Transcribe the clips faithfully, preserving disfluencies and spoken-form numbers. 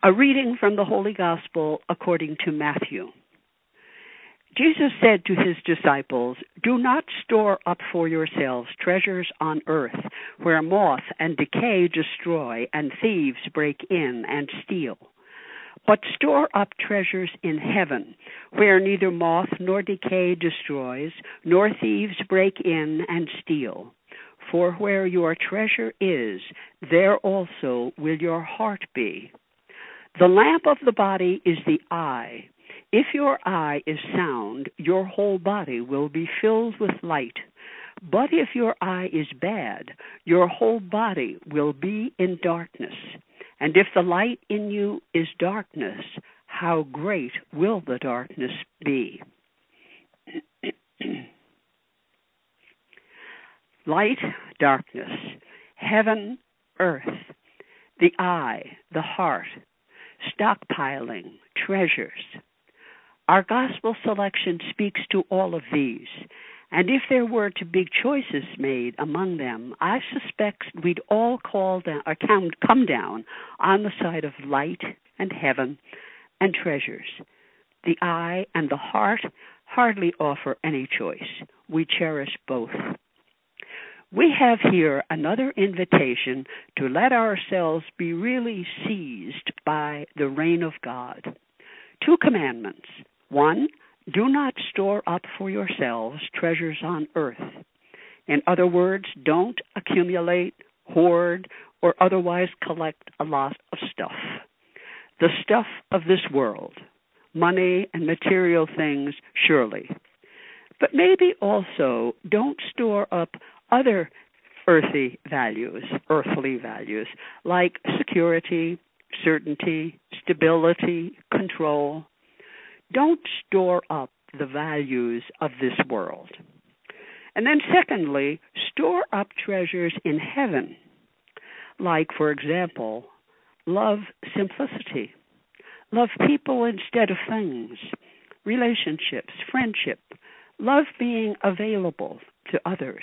A reading from the Holy Gospel according to Matthew. Jesus said to his disciples, "Do not store up for yourselves treasures on earth, where moth and decay destroy and thieves break in and steal. But store up treasures in heaven, where neither moth nor decay destroys, nor thieves break in and steal. For where your treasure is, there also will your heart be. The lamp of the body is the eye. If your eye is sound, your whole body will be filled with light. But if your eye is bad, your whole body will be in darkness. And if the light in you is darkness, how great will the darkness be?" Light, darkness, heaven, earth, the eye, the heart, stockpiling, treasures. Our gospel selection speaks to all of these, and if there were to be choices made among them, I suspect we'd all call down, or come down on the side of light and heaven and treasures. The eye and the heart hardly offer any choice. We cherish both. We have here another invitation to let ourselves be really seized by the reign of God. Two commandments. One, do not store up for yourselves treasures on earth. In other words, don't accumulate, hoard, or otherwise collect a lot of stuff. The stuff of this world, money and material things, surely. But maybe also don't store up other earthly values, earthly values, like security, certainty, stability, control. Don't store up the values of this world. And then secondly, store up treasures in heaven, like, for example, love simplicity, love people instead of things, relationships, friendship, love being available to others.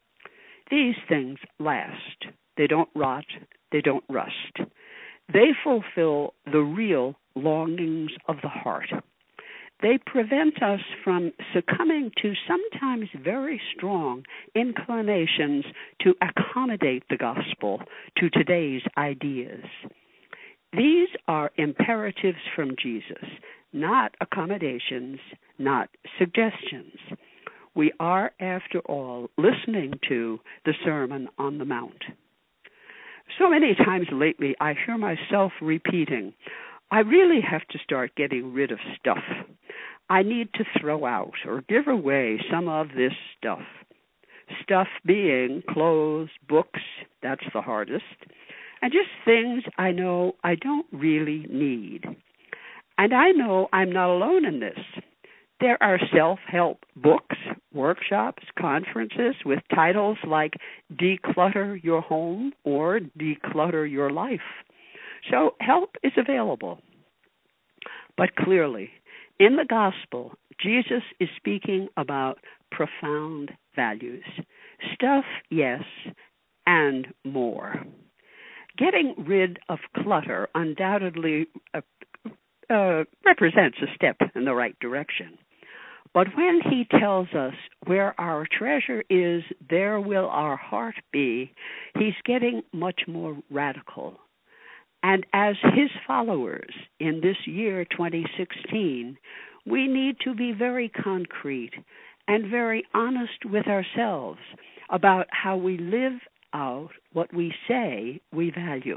These things last. They don't rot. They don't rust. They fulfill the real longings of the heart. They prevent us from succumbing to sometimes very strong inclinations to accommodate the gospel to today's ideas. These are imperatives from Jesus, not accommodations, not suggestions. We are, after all, listening to the Sermon on the Mount. So many times lately, I hear myself repeating, I really have to start getting rid of stuff. I need to throw out or give away some of this stuff. Stuff being clothes, books, that's the hardest, and just things I know I don't really need. And I know I'm not alone in this. There are self-help books, workshops, conferences with titles like Declutter Your Home or Declutter Your Life. So help is available. But clearly, in the gospel, Jesus is speaking about profound values. Stuff, yes, and more. Getting rid of clutter undoubtedly uh, uh, represents a step in the right direction. But when he tells us where our treasure is, there will our heart be, he's getting much more radical. And as his followers in this year twenty sixteen, we need to be very concrete and very honest with ourselves about how we live out what we say we value.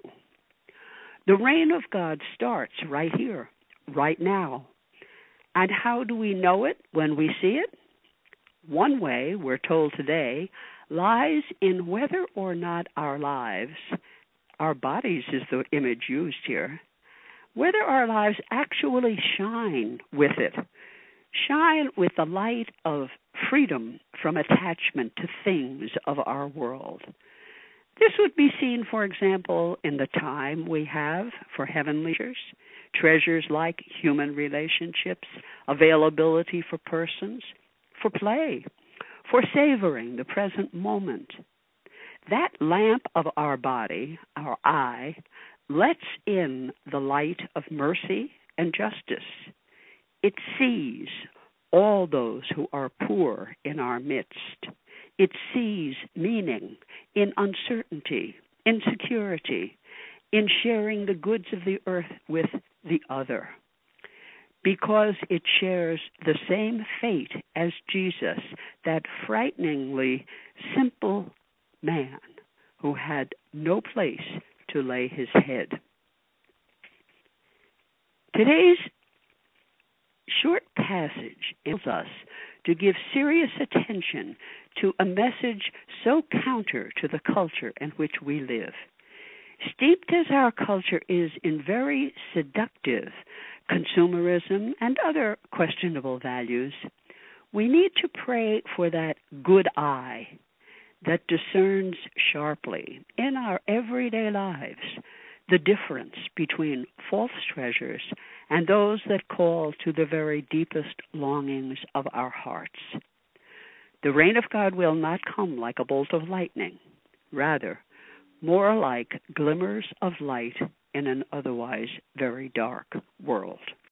The reign of God starts right here, right now. And how do we know it when we see it? One way, we're told today, lies in whether or not our lives, our bodies is the image used here, whether our lives actually shine with it, shine with the light of freedom from attachment to things of our world. This would be seen, for example, in the time we have for heavenly treasures, treasures like human relationships, availability for persons, for play, for savoring the present moment. That lamp of our body, our eye, lets in the light of mercy and justice. It sees all those who are poor in our midst. It sees meaning in uncertainty, insecurity, in sharing the goods of the earth with the other. Because it shares the same fate as Jesus, that frighteningly simple man who had no place to lay his head. Today's short passage enables us to give serious attention to a message so counter to the culture in which we live. Steeped as our culture is in very seductive consumerism and other questionable values, we need to pray for that good eye that discerns sharply in our everyday lives the difference between false treasures and those that call to the very deepest longings of our hearts. The reign of God will not come like a bolt of lightning, rather, more like glimmers of light in an otherwise very dark world.